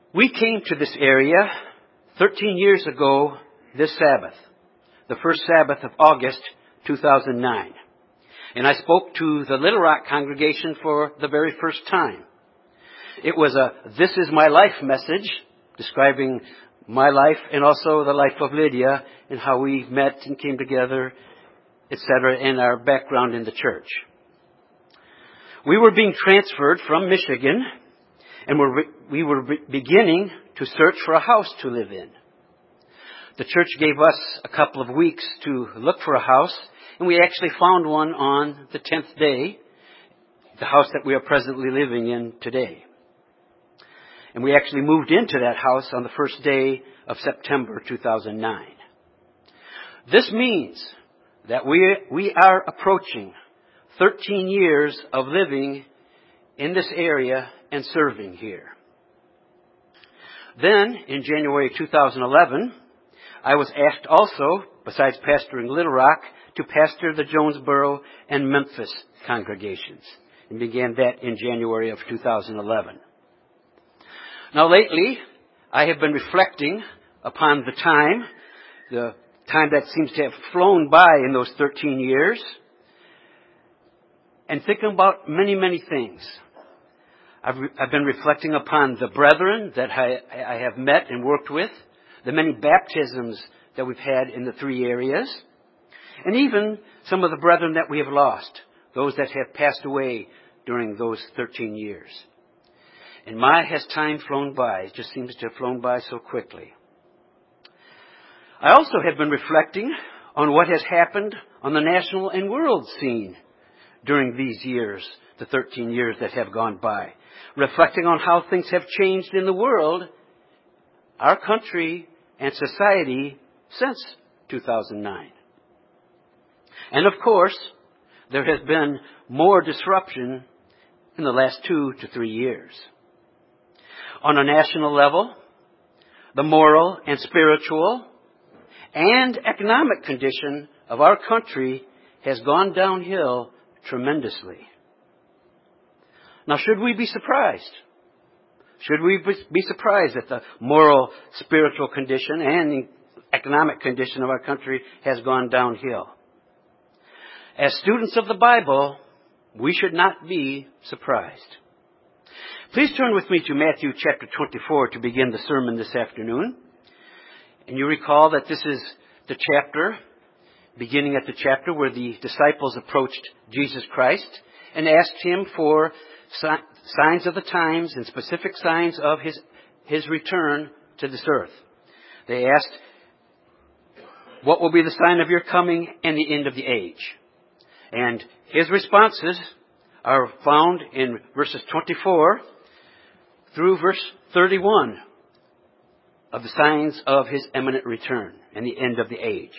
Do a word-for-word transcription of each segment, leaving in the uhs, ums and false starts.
We came to this area thirteen years ago this Sabbath, the first Sabbath of August two thousand nine. And I spoke to the Little Rock congregation for the very first time. It was a "This is my life" message describing my life and also the life of Lydia and how we met and came together, et cetera, and our background in the church. We were being transferred from Michigan, and we're, we were beginning to search for a house to live in. The church gave us a couple of weeks to look for a house, and we actually found one on the tenth day, the house that we are presently living in today. And we actually moved into that house on the first day of September two thousand nine. This means that we, we are approaching thirteen years of living in this area and serving here. Then, in January two thousand eleven, I was asked also, besides pastoring Little Rock, to pastor the Jonesboro and Memphis congregations, and began that in January of two thousand eleven. Now lately, I have been reflecting upon the time, the time that seems to have flown by in those thirteen years, and thinking about many, many things. I've, re- I've been reflecting upon the brethren that I, I have met and worked with, the many baptisms that we've had in the three areas, and even some of the brethren that we have lost, those that have passed away during those thirteen years. And my, has time flown by? It just seems to have flown by so quickly. I also have been reflecting on what has happened on the national and world scene during these years, the thirteen years that have gone by. Reflecting on how things have changed in the world, our country, and society since two thousand nine. And of course, there has been more disruption in the last two to three years. On a national level, the moral and spiritual and economic condition of our country has gone downhill tremendously. Now, should we be surprised? Should we be surprised that the moral, spiritual condition and the economic condition of our country has gone downhill? As students of the Bible, we should not be surprised. Please turn with me to Matthew chapter twenty-four to begin the sermon this afternoon. And you recall that this is the chapter, beginning at the chapter where the disciples approached Jesus Christ and asked him for signs of the times and specific signs of his, his return to this earth. They asked, "What will be the sign of your coming and the end of the age?" And his responses are found in verses twenty-four through verse thirty-one of the signs of his imminent return and the end of the age.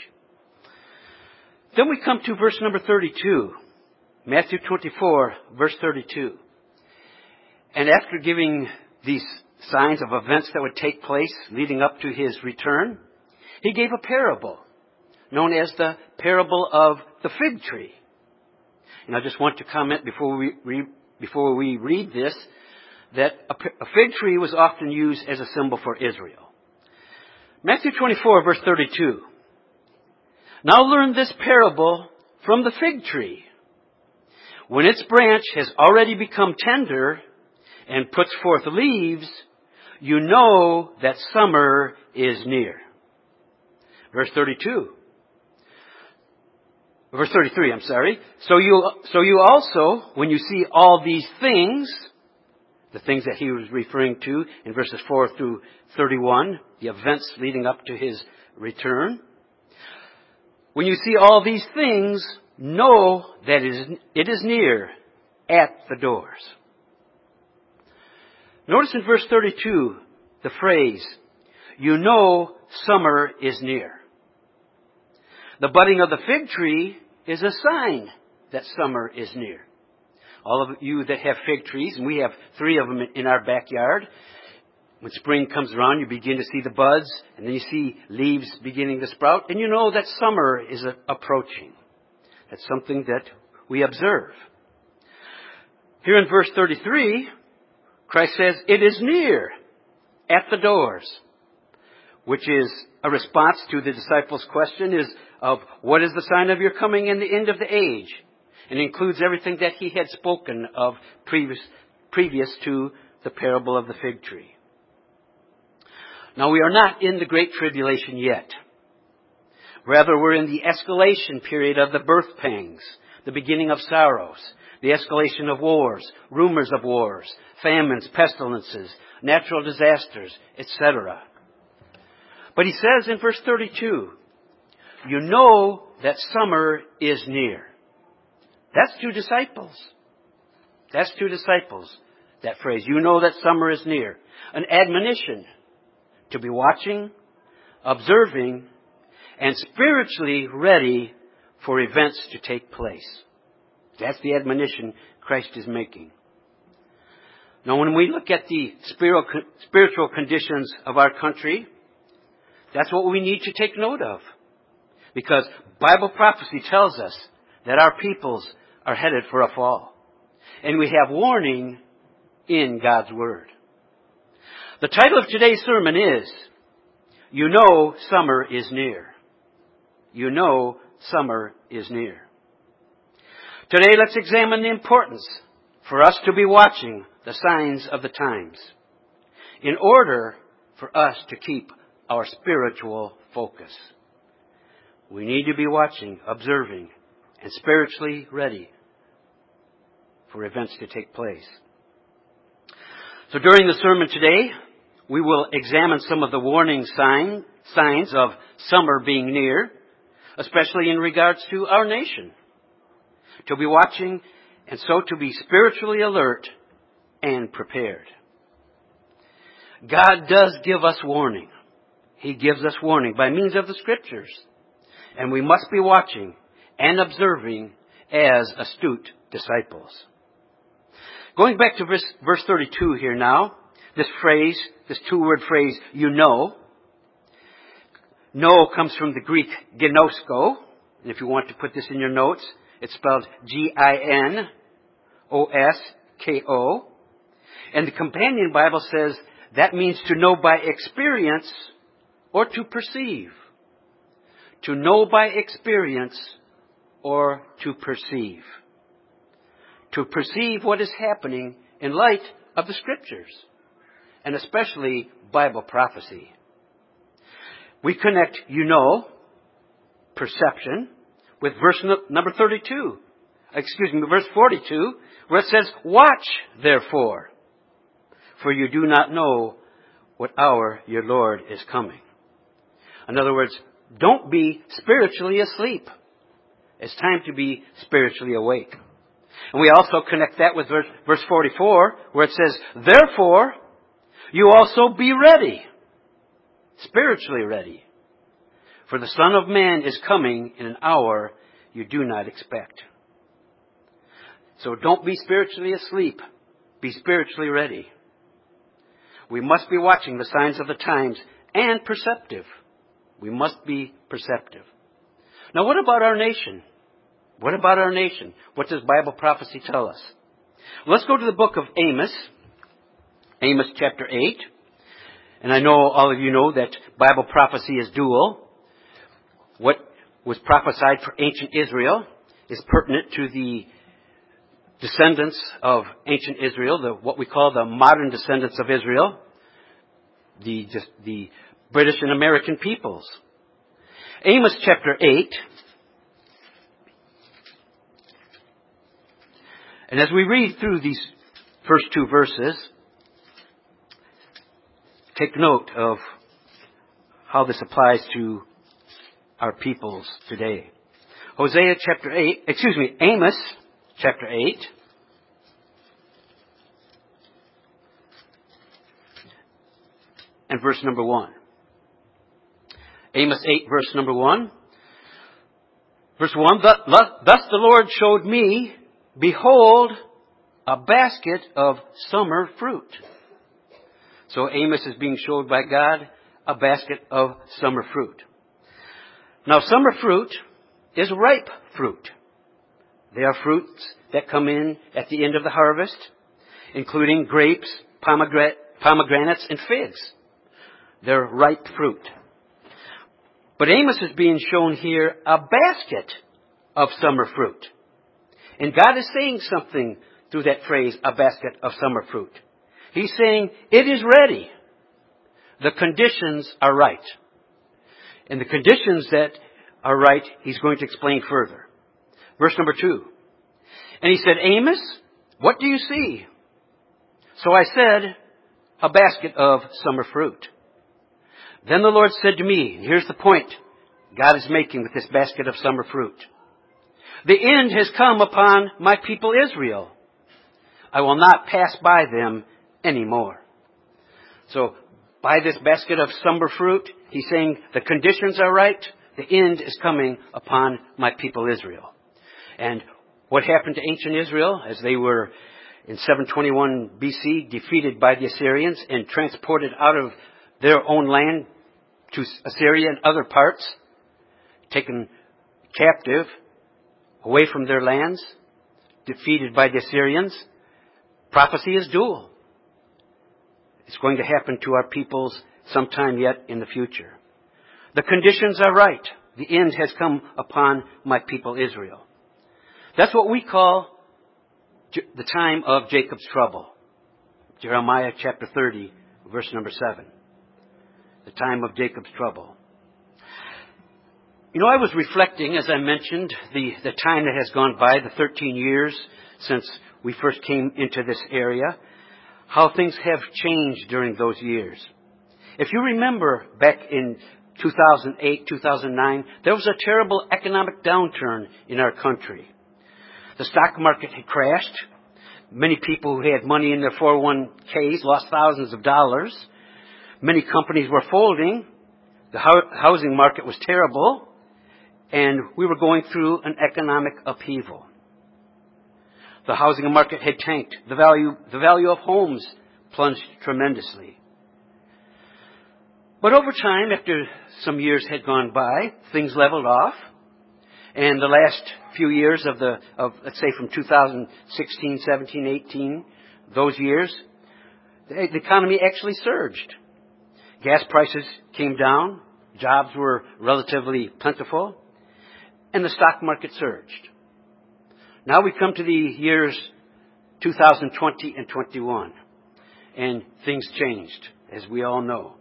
Then we come to verse number thirty-two, Matthew twenty-four, verse thirty-two. And after giving these signs of events that would take place leading up to his return, he gave a parable known as the parable of the fig tree. And I just want to comment before we read, before we read this, that a, a fig tree was often used as a symbol for Israel. Matthew twenty-four, verse thirty-two. "Now learn this parable from the fig tree. When its branch has already become tender and puts forth leaves, you know that summer is near." Verse thirty-two. Verse thirty-three, I'm sorry. So you, so you also, when you see all these things, the things that he was referring to in verses four through thirty-one, the events leading up to his return, when you see all these things, know that it is, it is near at the doors. Notice in verse thirty-two the phrase, "You know summer is near." The budding of the fig tree is a sign that summer is near. All of you that have fig trees, and we have three of them in our backyard, when spring comes around, you begin to see the buds, and then you see leaves beginning to sprout, and you know that summer is approaching. That's something that we observe. Here in verse thirty-three, Christ says, "It is near at the doors, which is a response to the disciples' question is of what is the sign of your coming and the end of the age? And includes everything that he had spoken of previous, previous to the parable of the fig tree. Now, we are not in the Great Tribulation yet. Rather, we're in the escalation period of the birth pangs, the beginning of sorrows, the escalation of wars, rumors of wars, famines, pestilences, natural disasters, et cetera. But he says in verse thirty-two, you know that summer is near. That's two disciples. That's two disciples, that phrase. You know that summer is near. An admonition to be watching, observing, and spiritually ready for events to take place. That's the admonition Christ is making. Now, when we look at the spiritual conditions of our country, that's what we need to take note of. Because Bible prophecy tells us that our peoples are headed for a fall. And we have warning in God's Word. The title of today's sermon is, You Know Summer is Near. You know summer is near. Today, let's examine the importance for us to be watching the signs of the times in order for us to keep our spiritual focus. We need to be watching, observing, and spiritually ready for events to take place. So during the sermon today, we will examine some of the warning sign, signs of summer being near, especially in regards to our nation. To be watching and so to be spiritually alert and prepared. God does give us warning. He gives us warning by means of the Scriptures. And we must be watching and observing as astute disciples. Going back to verse, verse thirty-two here now, this phrase, this two-word phrase, you know. Know comes from the Greek ginosko. And if you want to put this in your notes, it's spelled G I N O S K O. And the Companion Bible says that means to know by experience or to perceive. To know by experience or to perceive. To perceive what is happening in light of the Scriptures, and especially Bible prophecy. We connect, you know, perception, with verse number thirty-two. Excuse me, verse forty-two, where it says, watch, therefore, for you do not know what hour your Lord is coming. In other words, don't be spiritually asleep. It's time to be spiritually awake. And we also connect that with verse, verse forty-four, where it says, therefore, you also be ready. Spiritually ready. For the Son of Man is coming in an hour you do not expect. So don't be spiritually asleep. Be spiritually ready. We must be watching the signs of the times and perceptive. We must be perceptive. Now, what about our nation? What about our nation? What does Bible prophecy tell us? Well, let's go to the book of Amos. Amos chapter eight. And I know all of you know that Bible prophecy is dual. What was prophesied for ancient Israel is pertinent to the descendants of ancient Israel, the, what we call the modern descendants of Israel, the, just the British and American peoples. Amos chapter eight. And as we read through these first two verses, take note of how this applies to our peoples today. Hosea chapter eight, excuse me, Amos chapter eight. And verse number one. Amos eight, verse number one. Verse one, thus the Lord showed me, behold, a basket of summer fruit. So Amos is being showed by God a basket of summer fruit. Now, summer fruit is ripe fruit. They are fruits that come in at the end of the harvest, including grapes, pomegranate, pomegranates, and figs. their ripe fruit. But Amos is being shown here a basket of summer fruit. And God is saying something through that phrase, a basket of summer fruit. He's saying, it is ready. The conditions are right. And the conditions that are right, he's going to explain further. Verse number two. And he said, Amos, what do you see? So I said, a basket of summer fruit. Then the Lord said to me, and here's the point God is making with this basket of summer fruit. The end has come upon my people Israel. I will not pass by them anymore. So, by this basket of summer fruit, he's saying the conditions are right. The end is coming upon my people Israel. And what happened to ancient Israel as they were in seven twenty-one B C defeated by the Assyrians and transported out of their own land to Assyria and other parts, taken captive away from their lands, defeated by the Assyrians. Prophecy is dual. It's going to happen to our peoples sometime yet in the future. The conditions are right. The end has come upon my people Israel. That's what we call the time of Jacob's trouble. Jeremiah chapter thirty, verse number seven. The time of Jacob's trouble. You know, I was reflecting, as I mentioned, the, the time that has gone by, the thirteen years since we first came into this area, how things have changed during those years. If you remember back in two thousand eight, two thousand nine, there was a terrible economic downturn in our country. The stock market had crashed. Many people who had money in their four oh one k's lost thousands of dollars. Many companies were folding. The housing market was terrible. And we were going through an economic upheaval. The housing market had tanked. The value, the value of homes plunged tremendously. But over time, after some years had gone by, things leveled off. And the last few years of the, of, let's say from two thousand sixteen, seventeen, eighteen, those years, the, the economy actually surged. Gas prices came down. Jobs were relatively plentiful. And the stock market surged. Now we come to the years two thousand twenty and twenty-one. And things changed, as we all know.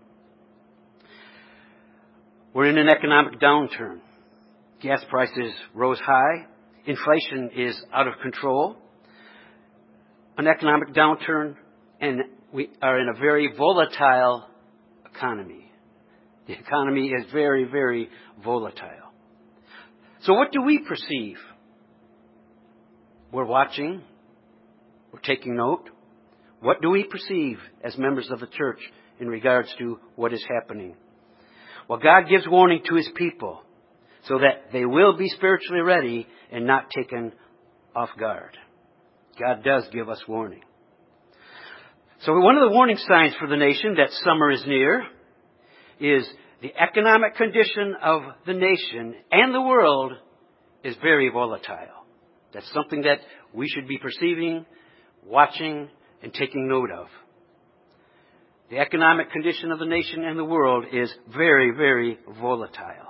We're in an economic downturn. Gas prices rose high. Inflation is out of control. An economic downturn, and we are in a very volatile economy. The economy is very, very volatile. So what do we perceive? We're watching. We're taking note. What do we perceive as members of the church in regards to what is happening? Well, God gives warning to His people so that they will be spiritually ready and not taken off guard. God does give us warning. So one of the warning signs for the nation that summer is near is the economic condition of the nation and the world is very volatile. That's something that we should be perceiving, watching, and taking note of. The economic condition of the nation and the world is very, very volatile.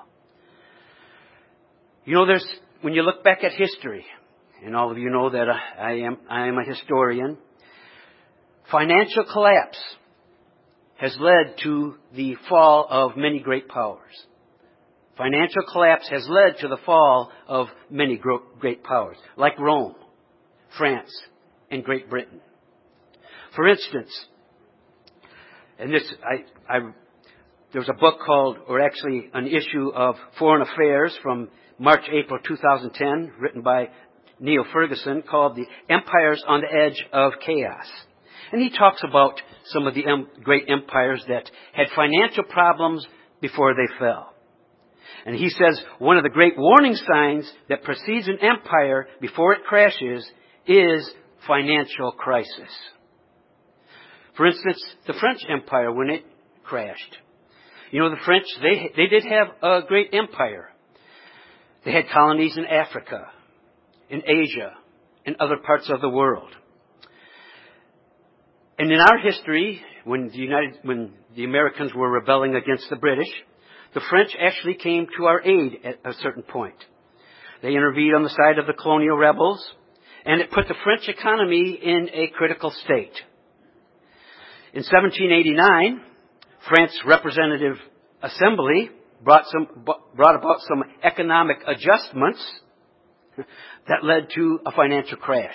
You know, there's, when you look back at history, and all of you know that I am, I am a historian, financial collapse has led to the fall of many great powers. Financial collapse has led to the fall of many great powers, like Rome, France, and Great Britain. For instance, and this, I, I, there's a book called, or actually an issue of Foreign Affairs from March, April two thousand ten, written by Neil Ferguson, called The Empires on the Edge of Chaos. And he talks about some of the em- great empires that had financial problems before they fell. And he says one of the great warning signs that precedes an empire before it crashes is financial crisis. For instance, the French Empire, when it crashed. You know, the French, they, they did have a great empire. They had colonies in Africa, in Asia, and other parts of the world. And in our history, when the United, when the Americans were rebelling against the British, the French actually came to our aid at a certain point. They intervened on the side of the colonial rebels, and it put the French economy in a critical state. In seventeen eighty-nine, France's Representative Assembly brought some, brought about some economic adjustments that led to a financial crash.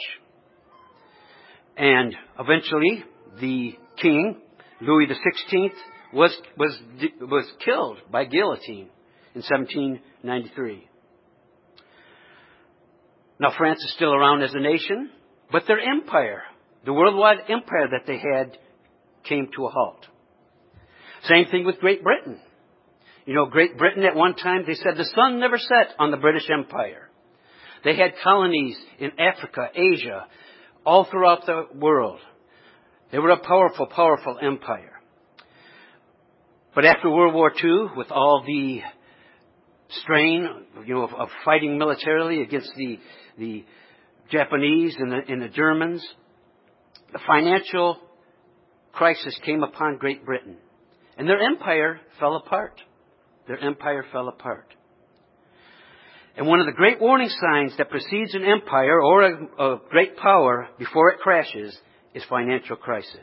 And eventually, the king, Louis the sixteenth, was, was, was killed by guillotine in seventeen ninety-three. Now, France is still around as a nation, but their empire, the worldwide empire that they had, came to a halt. Same thing with Great Britain. You know, Great Britain at one time, they said the sun never set on the British Empire. They had colonies in Africa, Asia, all throughout the world. They were a powerful, powerful empire. But after World War Two, with all the strain, you know, of, of fighting militarily against the the Japanese and the, and the Germans, the financial crisis came upon Great Britain, and their empire fell apart. Their empire fell apart. And one of the great warning signs that precedes an empire or a, a great power before it crashes is financial crisis.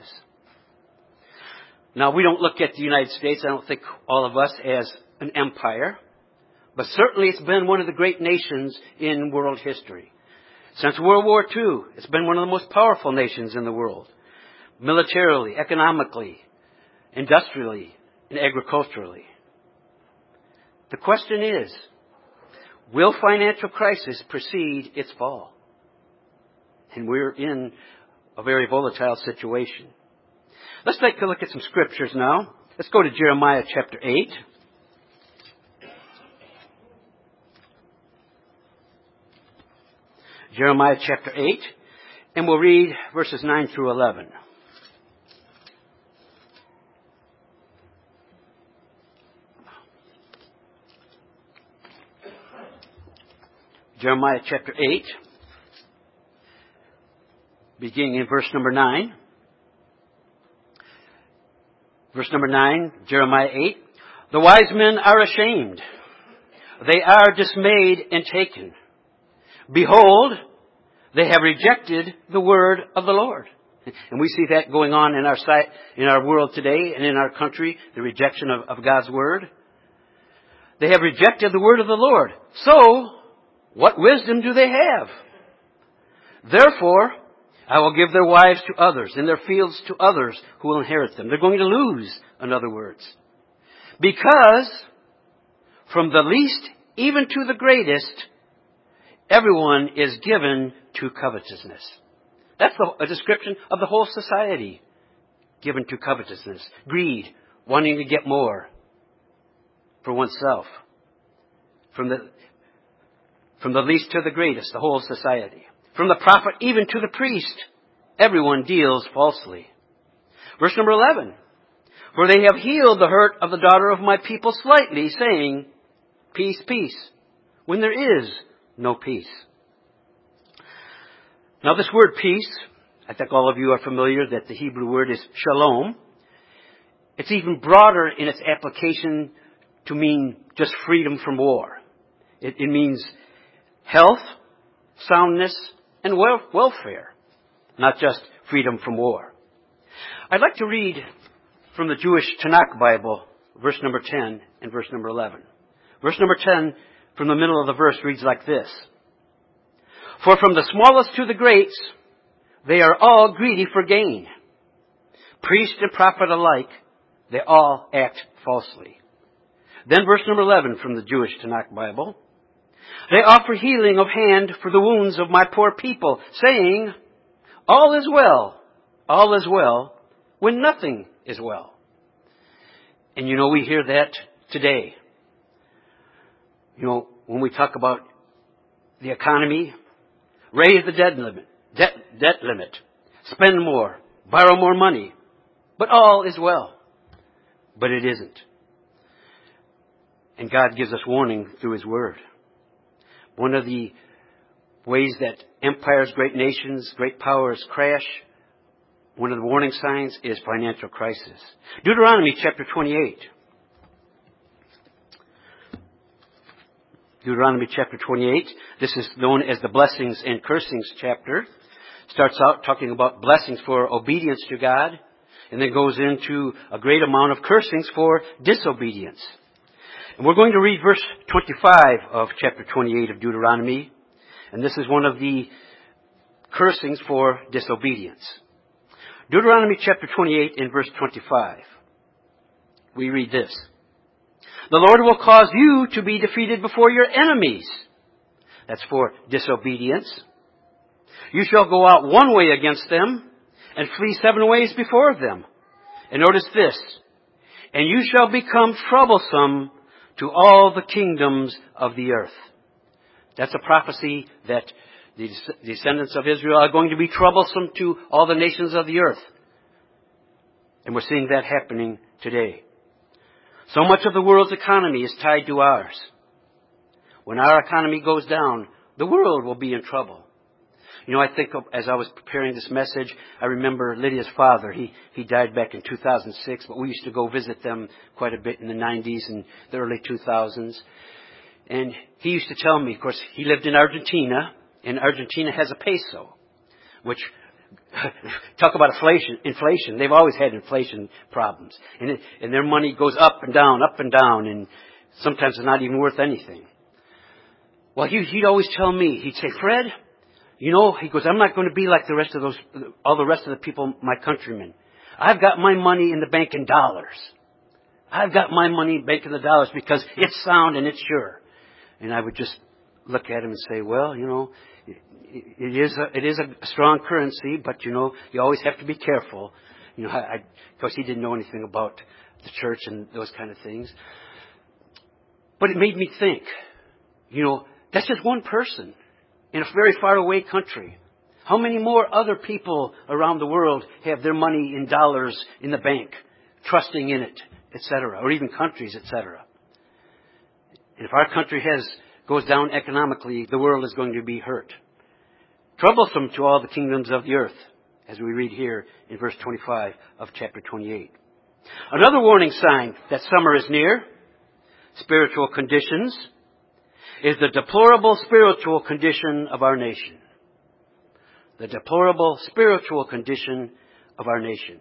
Now, we don't look at the United States, I don't think all of us, as an empire. But certainly it's been one of the great nations in world history. Since World War Two, it's been one of the most powerful nations in the world. Militarily, economically, industrially, and agriculturally. The question is, will financial crisis precede its fall? And we're in a very volatile situation. Let's take a look at some scriptures now. Let's go to Jeremiah chapter eight. Jeremiah chapter eight, and we'll read verses nine through eleven. Jeremiah chapter eight, beginning in verse number nine. Verse number nine, Jeremiah eight. The wise men are ashamed. They are dismayed and taken. Behold, they have rejected the word of the Lord. And we see that going on in our sight, in our world today and in our country, the rejection of, of God's word. They have rejected the word of the Lord. So, what wisdom do they have? Therefore, I will give their wives to others and their fields to others who will inherit them. They're going to lose, in other words. Because from the least even to the greatest, everyone is given to covetousness. That's a description of the whole society. Given to covetousness. Greed. Wanting to get more for oneself. From the, from the least to the greatest, the whole society. From the prophet even to the priest, everyone deals falsely. Verse number eleven. For they have healed the hurt of the daughter of my people slightly, saying, peace, peace, when there is no peace. Now this word peace, I think all of you are familiar that the Hebrew word is shalom. It's even broader in its application to mean just freedom from war. It, it means health, soundness, and wel- welfare, not just freedom from war. I'd like to read from the Jewish Tanakh Bible, verse number ten and verse number eleven. Verse number ten, from the middle of the verse, reads like this. For from the smallest to the greats, they are all greedy for gain. Priest and prophet alike, they all act falsely. Then verse number eleven from the Jewish Tanakh Bible. They offer healing of hand for the wounds of my poor people, saying, all is well, all is well, when nothing is well. And you know, we hear that today. You know, when we talk about the economy, raise the debt limit, debt, debt limit, spend more, borrow more money, but all is well. But it isn't. And God gives us warning through His Word. One of the ways that empires, great nations, great powers crash One of the warning signs is financial crisis. Deuteronomy chapter twenty-eight. Deuteronomy chapter twenty-eight. This is known as the blessings and cursings chapter. Starts out talking about blessings for obedience to God, and then goes into a great amount of cursings for disobedience. And we're going to read verse twenty-five of chapter twenty-eight of Deuteronomy, and this is one of the cursings for disobedience. Deuteronomy chapter twenty-eight in verse twenty-five. We read this. The Lord will cause you to be defeated before your enemies. That's for disobedience. You shall go out one way against them and flee seven ways before them. And notice this. And you shall become troublesome to all the kingdoms of the earth. That's a prophecy that the descendants of Israel are going to be troublesome to all the nations of the earth. And we're seeing that happening today. So much of the world's economy is tied to ours. When our economy goes down, the world will be in trouble. You know, I think of, as I was preparing this message, I remember Lydia's father. He he died back in two thousand six, but we used to go visit them quite a bit in the nineties and the early two thousands. And he used to tell me, of course, he lived in Argentina, and Argentina has a peso, which, talk about inflation, inflation. They've always had inflation problems. And, it, and their money goes up and down, up and down, and sometimes it's not even worth anything. Well, he, he'd always tell me, he'd say, Fred, you know, he goes, I'm not going to be like the rest of those, all the rest of the people, my countrymen. I've got my money in the bank in dollars. I've got my money in bank in the dollars because it's sound and it's sure. And I would just look at him and say, well, you know, it, it is a, it is a strong currency, but you know, you always have to be careful. You know, I, I, of course, he didn't know anything about the church and those kind of things. But it made me think, you know, that's just one person in a very far away country. How many more other people around the world have their money in dollars in the bank, trusting in it, et cetera, or even countries, et cetera? And if our country has goes down economically, the world is going to be hurt. Troublesome to all the kingdoms of the earth, as we read here in verse twenty-five of chapter twenty-eight. Another warning sign that summer is near, spiritual conditions, is the deplorable spiritual condition of our nation. The deplorable spiritual condition of our nation.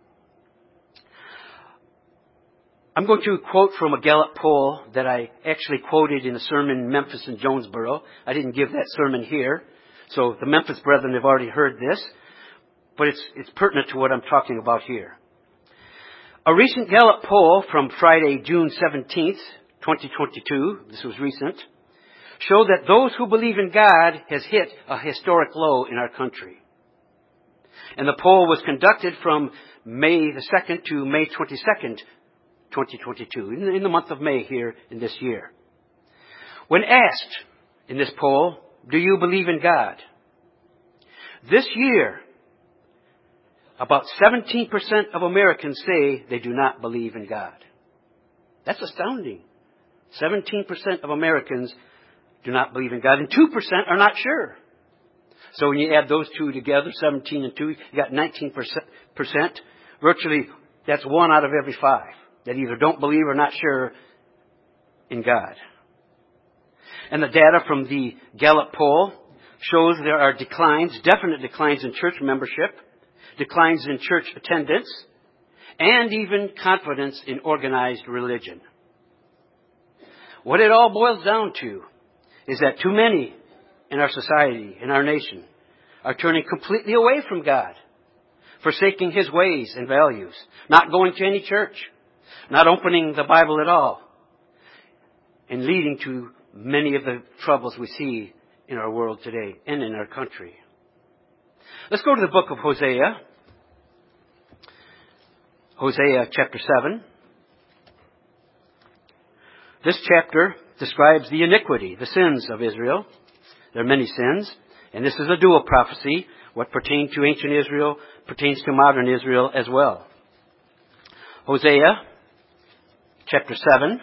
I'm going to quote from a Gallup poll that I actually quoted in a sermon in Memphis and Jonesboro. I didn't give that sermon here, so the Memphis brethren have already heard this, but it's, it's pertinent to what I'm talking about here. A recent Gallup poll from Friday, June seventeenth, twenty twenty-two, this was recent, showed that those who believe in God has hit a historic low in our country. And the poll was conducted from May the second to May twenty-second, twenty twenty-two, in the month of May here in this year. When asked in this poll, do you believe in God? This year, about seventeen percent of Americans say they do not believe in God. That's astounding. seventeen percent of Americans do not believe in God, and two percent are not sure. So when you add those two together, seventeen and two, you got nineteen percent. Virtually, that's one out of every five that either don't believe or not sure in God. And the data from the Gallup poll shows there are declines, definite declines in church membership, declines in church attendance, and even confidence in organized religion. What it all boils down to is that too many in our society, in our nation, are turning completely away from God, forsaking His ways and values, not going to any church, not opening the Bible at all, and leading to many of the troubles we see in our world today and in our country. Let's go to the book of Hosea. Hosea chapter seven. This chapter describes the iniquity, the sins of Israel. There are many sins, and this is a dual prophecy. What pertained to ancient Israel pertains to modern Israel as well. Hosea chapter seven.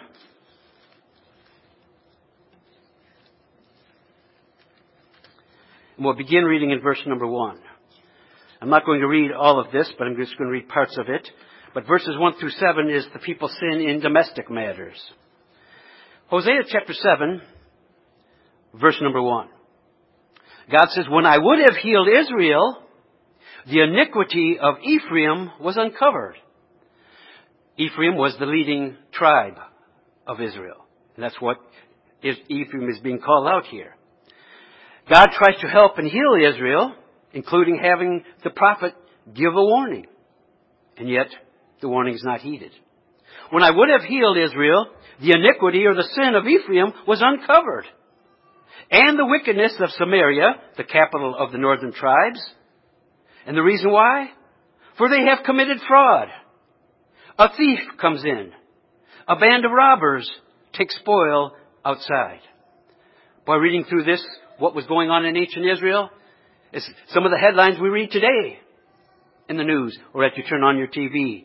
And we'll begin reading in verse number one. I'm not going to read all of this, but I'm just going to read parts of it. But verses one through seven is the people sin in domestic matters. Hosea chapter seven, verse number one. God says, when I would have healed Israel, the iniquity of Ephraim was uncovered. Ephraim was the leading tribe of Israel. And that's what Ephraim is being called out here. God tries to help and heal Israel, including having the prophet give a warning. And yet, the warning is not heeded. When I would have healed Israel, the iniquity or the sin of Ephraim was uncovered. And the wickedness of Samaria, the capital of the northern tribes. And the reason why? For they have committed fraud. A thief comes in. A band of robbers takes spoil outside. By reading through this, what was going on in ancient Israel, is some of the headlines we read today in the news or as you turn on your T V.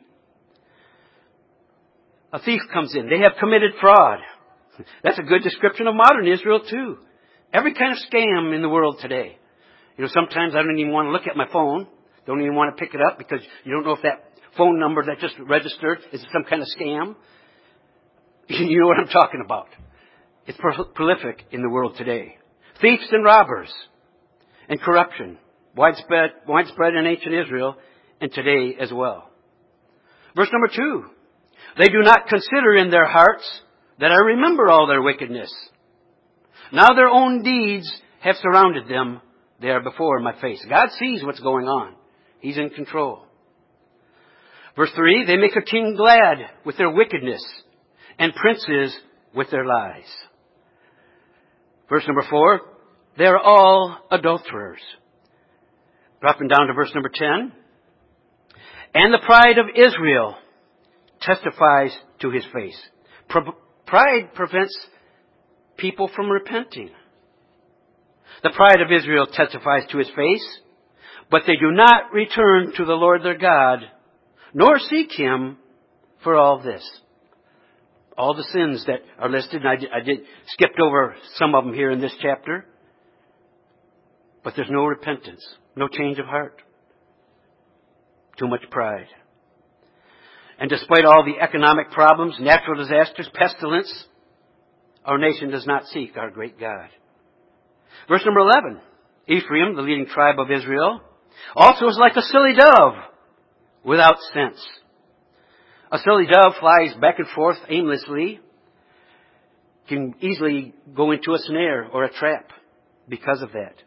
A thief comes in. They have committed fraud. That's a good description of modern Israel too. Every kind of scam in the world today. You know, sometimes I don't even want to look at my phone. Don't even want to pick it up because you don't know if that phone number that just registered is some kind of scam. You know what I'm talking about. It's prolific in the world today. Thieves and robbers and corruption. Widespread, widespread in ancient Israel and today as well. Verse number two. They do not consider in their hearts that I remember all their wickedness. Now their own deeds have surrounded them. They are before my face. God sees what's going on. He's in control. Verse three, they make a king glad with their wickedness and princes with their lies. Verse number four, they are all adulterers. Dropping down to verse number ten. And the pride of Israel testifies to his face. Pride prevents people from repenting. The pride of Israel testifies to his face, but they do not return to the Lord their God, nor seek him for all this. All the sins that are listed, and I did, I did skipped over some of them here in this chapter, but there's no repentance, no change of heart. Too much pride. And despite all the economic problems, natural disasters, pestilence, our nation does not seek our great God. Verse number eleven. Ephraim, the leading tribe of Israel, also is like a silly dove without sense. A silly dove flies back and forth aimlessly, can easily go into a snare or a trap because of that.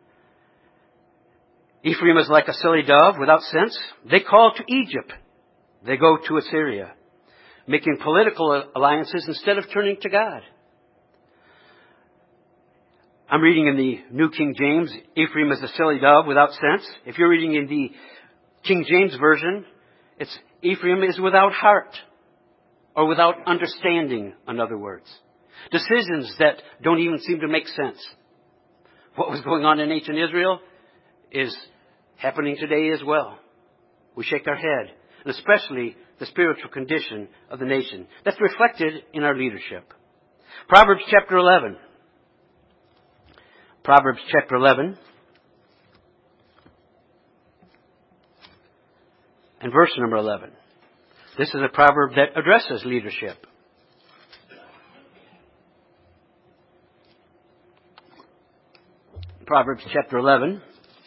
Ephraim is like a silly dove without sense. They call to Egypt. They go to Assyria, making political alliances instead of turning to God. I'm reading in the New King James, Ephraim is a silly dove without sense. If you're reading in the King James Version, it's Ephraim is without heart, or without understanding, in other words. Decisions that don't even seem to make sense. What was going on in ancient Israel is happening today as well. We shake our head, and especially the spiritual condition of the nation. That's reflected in our leadership. Proverbs chapter eleven. Proverbs chapter eleven. And verse number eleven. This is a proverb that addresses leadership. Proverbs chapter eleven.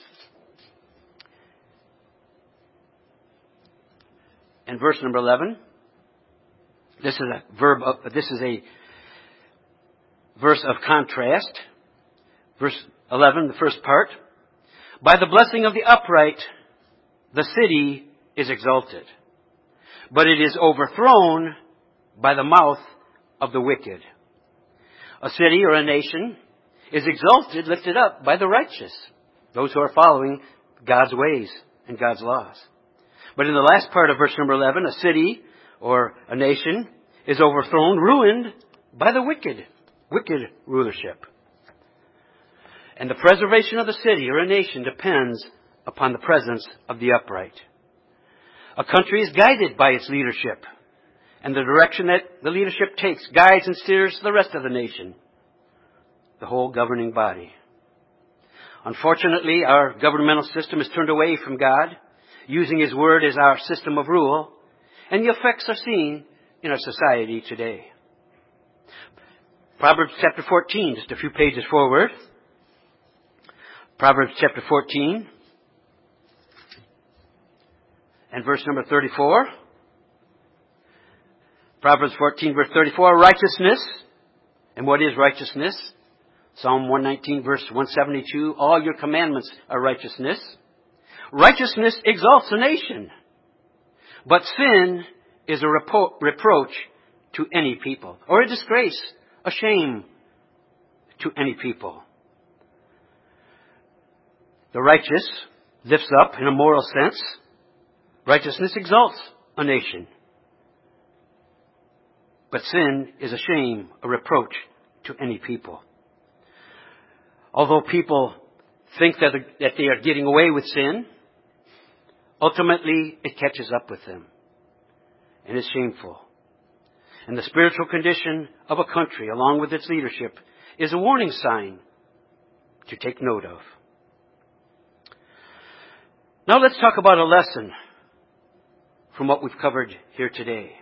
And verse number eleven. This is a verb of, this is a verse of contrast. Verse eleven, the first part. By the blessing of the upright, the city is exalted, but it is overthrown by the mouth of the wicked. A city or a nation is exalted, lifted up by the righteous, those who are following God's ways and God's laws. But in the last part of verse number eleven, a city or a nation is overthrown, ruined by the wicked, wicked rulership. And the preservation of the city or a nation depends upon the presence of the upright. A country is guided by its leadership, and the direction that the leadership takes guides and steers the rest of the nation, the whole governing body. Unfortunately, our governmental system has turned away from God, using His Word as our system of rule, and the effects are seen in our society today. Proverbs chapter fourteen, just a few pages forward. Proverbs chapter fourteen and verse number thirty-four. Proverbs fourteen, verse thirty-four, righteousness. And what is righteousness? Psalm one nineteen, verse one seventy-two, all your commandments are righteousness. Righteousness exalts a nation, but sin is a repro- reproach to any people, or a disgrace, a shame to any people. The righteous lifts up in a moral sense. Righteousness exalts a nation. But sin is a shame, a reproach to any people. Although people think that, that they are getting away with sin, ultimately it catches up with them. And it's shameful. And the spiritual condition of a country, along with its leadership, is a warning sign to take note of. Now let's talk about a lesson from what we've covered here today.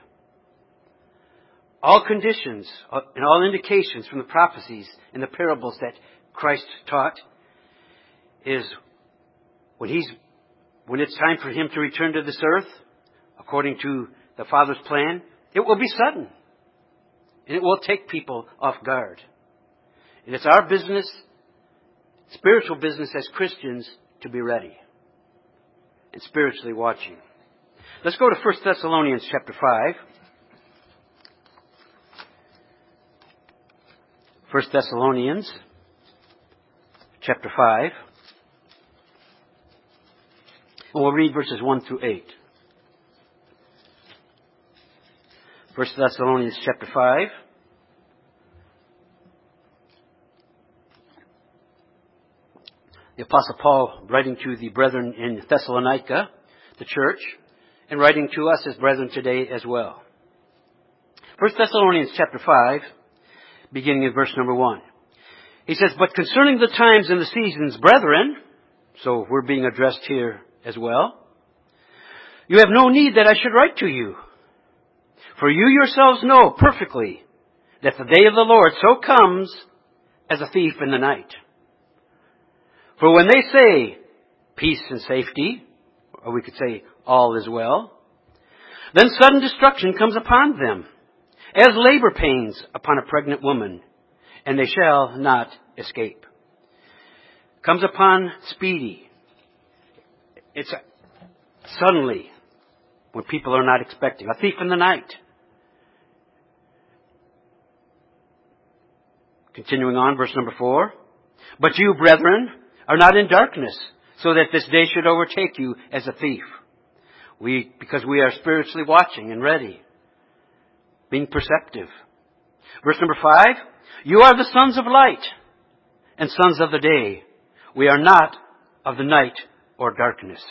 All conditions and all indications from the prophecies and the parables that Christ taught is when he's when it's time for Him to return to this earth, according to the Father's plan, it will be sudden. And it will take people off guard. And it's our business, spiritual business as Christians, to be ready and spiritually watching. Let's go to First Thessalonians chapter five. First Thessalonians chapter five. And we'll read verses one through eight. First Thessalonians chapter five. The Apostle Paul writing to the brethren in Thessalonica, the church, and writing to us as brethren today as well. First Thessalonians chapter five, beginning in verse number one. He says, "But concerning the times and the seasons, brethren," so we're being addressed here as well, "you have no need that I should write to you. For you yourselves know perfectly that the day of the Lord so comes as a thief in the night. For when they say peace and safety," or we could say all is well, "then sudden destruction comes upon them, as labor pains upon a pregnant woman, and they shall not escape." Comes upon speedy. It's suddenly, when people are not expecting. A thief in the night. Continuing on, verse number four. "But you, brethren, are not in darkness, so that this day should overtake you as a thief. We, because we are spiritually watching and ready, being perceptive." Verse number five. "You are the sons of light and sons of the day. We are not of the night or darkness."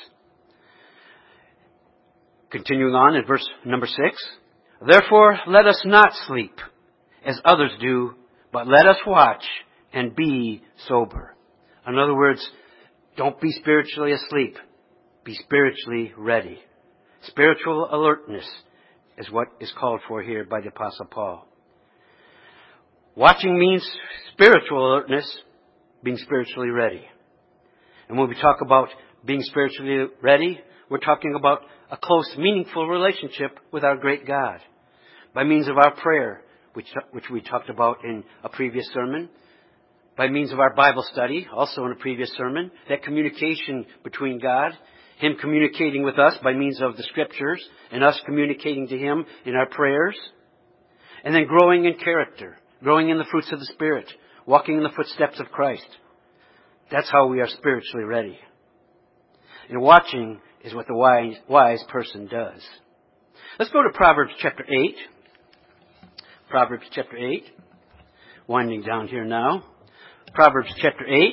Continuing on in verse number six. "Therefore let us not sleep as others do, but let us watch and be sober." In other words, don't be spiritually asleep. Be spiritually ready. Spiritual alertness is what is called for here by the Apostle Paul. Watching means spiritual alertness, being spiritually ready. And when we talk about being spiritually ready, we're talking about a close, meaningful relationship with our great God by means of our prayer, which, which we talked about in a previous sermon, by means of our Bible study, also in a previous sermon, that communication between God, Him communicating with us by means of the Scriptures, and us communicating to Him in our prayers, and then growing in character, growing in the fruits of the Spirit, walking in the footsteps of Christ. That's how we are spiritually ready. And watching is what the wise, wise person does. Let's go to Proverbs chapter eight. Proverbs chapter eight. Winding down here now. Proverbs chapter eight.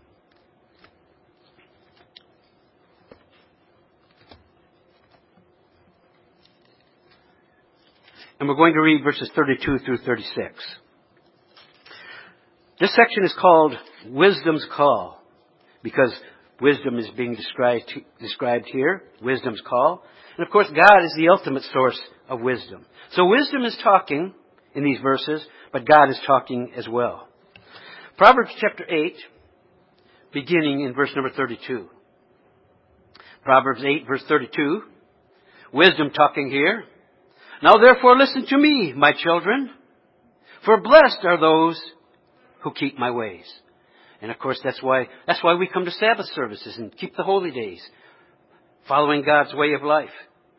And we're going to read verses thirty-two through thirty-six. This section is called Wisdom's Call. because wisdom is being described, described here, wisdom's call. And of course, God is the ultimate source of wisdom. So wisdom is talking in these verses, but God is talking as well. Proverbs chapter eight, beginning in verse number thirty-two. Proverbs eight, verse thirty-two. Wisdom talking here. Now therefore listen to me, my children, for blessed are those who keep my ways. And of course that's why, that's why we come to Sabbath services and keep the holy days, following God's way of life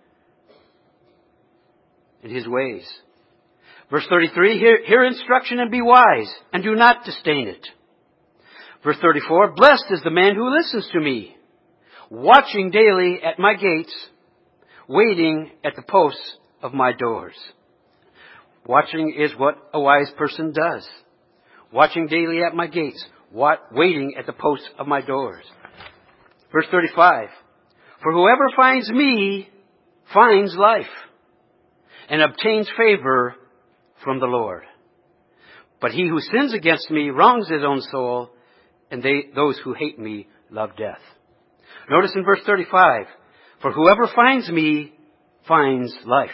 and His ways. Verse thirty-three, hear, hear instruction and be wise, and do not disdain it. Verse thirty-four, blessed is the man who listens to me, watching daily at my gates, waiting at the posts of my doors. Watching is what a wise person does. Watching daily at my gates, what, waiting at the posts of my doors. Verse thirty-five, for whoever finds me finds life and obtains favor from the Lord. But he who sins against me wrongs his own soul, and they, those who hate me love death. Notice in verse thirty-five, for whoever finds me finds life.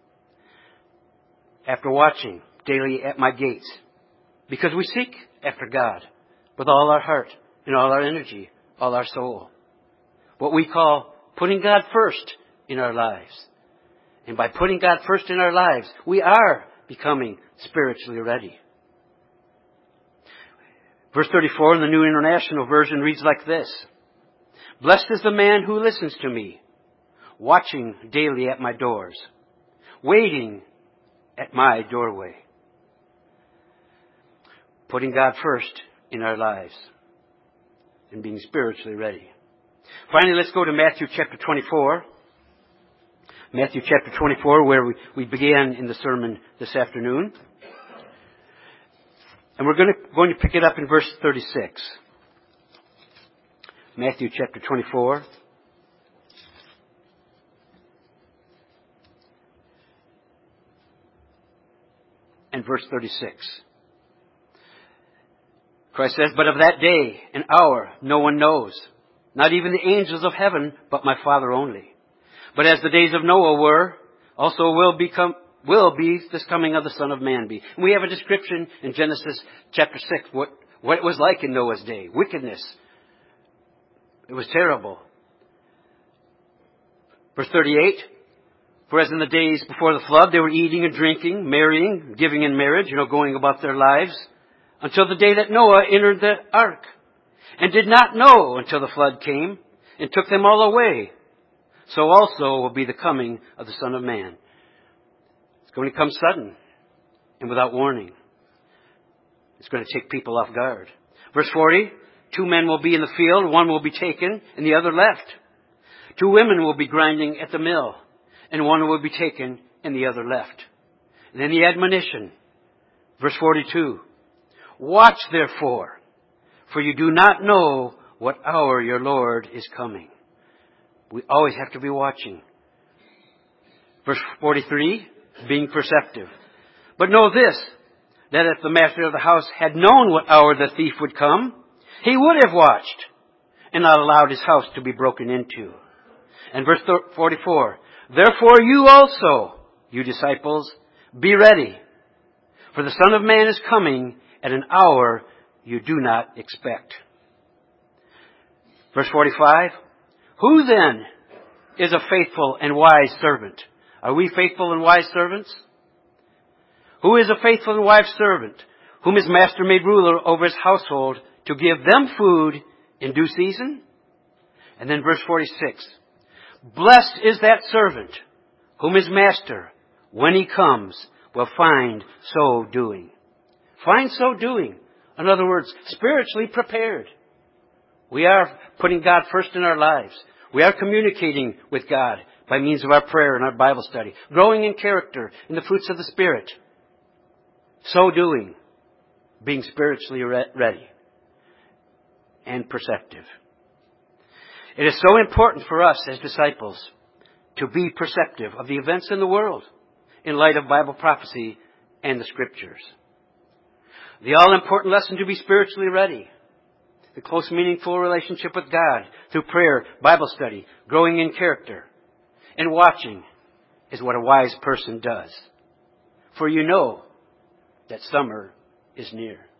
After watching daily at my gates, because we seek after God with all our heart and all our energy, all our soul. What we call putting God first in our lives. And by putting God first in our lives, we are becoming spiritually ready. Verse thirty-four in the New International Version reads like this. Blessed is the man who listens to me, watching daily at my doors, waiting at my doorway. Putting God first in our lives and being spiritually ready. Finally, let's go to Matthew chapter twenty-four. Matthew chapter twenty-four, where we, we began in the sermon this afternoon. And we're going to, going to pick it up in verse thirty-six. Matthew chapter twenty-four. And verse thirty-six. Christ says, but of that day and hour no one knows, not even the angels of heaven, but my Father only. But as the days of Noah were, also will become will be this coming of the Son of Man be. And we have a description in Genesis chapter six, what, what it was like in Noah's day. Wickedness. It was terrible. Verse thirty-eight, for as in the days before the flood, they were eating and drinking, marrying, giving in marriage, you know, going about their lives, until the day that Noah entered the ark, and did not know until the flood came and took them all away. So also will be the coming of the Son of Man. It's going to come sudden and without warning. It's going to take people off guard. Verse forty, two men will be in the field, one will be taken and the other left. Two women will be grinding at the mill, and one will be taken and the other left. And then the admonition. Verse forty-two, watch therefore, for you do not know what hour your Lord is coming. We always have to be watching. Verse forty-three, being perceptive. But know this, that if the master of the house had known what hour the thief would come, he would have watched and not allowed his house to be broken into. And verse forty-four, therefore you also, you disciples, be ready, for the Son of Man is coming at an hour you do not expect. Verse forty-five, who then is a faithful and wise servant? Are we faithful and wise servants? Who is a faithful and wise servant, whom his master made ruler over his household to give them food in due season? And then verse forty-six, blessed is that servant whom his master, when he comes, will find so doing. Find so doing. In other words, spiritually prepared. We are putting God first in our lives. We are communicating with God by means of our prayer and our Bible study. Growing in character, in the fruits of the Spirit. So doing, being spiritually re- ready and perceptive. It is so important for us as disciples to be perceptive of the events in the world in light of Bible prophecy and the Scriptures. The all-important lesson to be spiritually ready. the close, meaningful relationship with God through prayer, Bible study, growing in character, and watching is what a wise person does. For you know that summer is near.